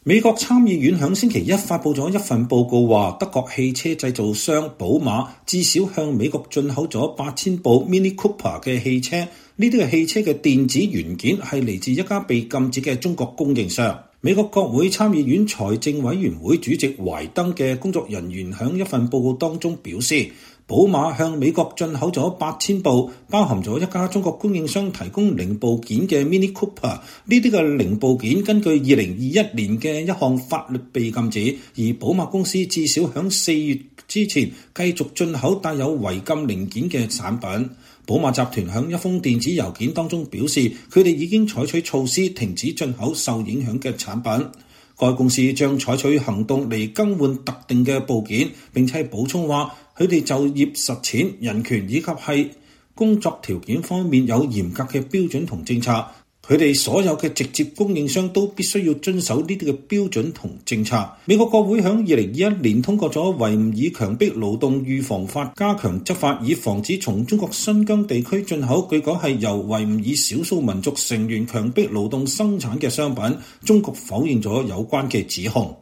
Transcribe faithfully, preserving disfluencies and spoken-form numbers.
美國參議院響星期一發佈咗一份報告，話德國汽車製造商寶馬至少向美國進口咗八千部 Mini Cooper 嘅汽車，呢啲嘅汽車嘅電子元件係嚟自一家被禁止嘅中國供應商。美國國會參議院財政委員會主席懷登嘅工作人員響一份報告當中表示，寶馬向美國進口咗八千部，包含咗一家中國供應商提供零部件嘅 Mini Cooper。呢啲嘅零部件根據二零二一年嘅一項法律被禁止，而寶馬公司至少響四月之前繼續進口帶有違禁零件嘅產品。寶馬集團響一封電子郵件當中表示，佢哋已經採取措施停止進口受影響嘅產品。該公司將採取行動嚟更換特定嘅部件，並且補充話，佢哋就業實踐、人權以及係工作條件方面有嚴格嘅標準同政策。佢哋所有嘅直接供應商都必須要遵守呢啲嘅標準同政策。美國國會響二零二一年通過咗維吾爾強迫勞動預防法，加強執法以防止從中國新疆地區進口據講係由維吾爾少數民族成員強迫勞動生產嘅商品。中國否認咗有關嘅指控。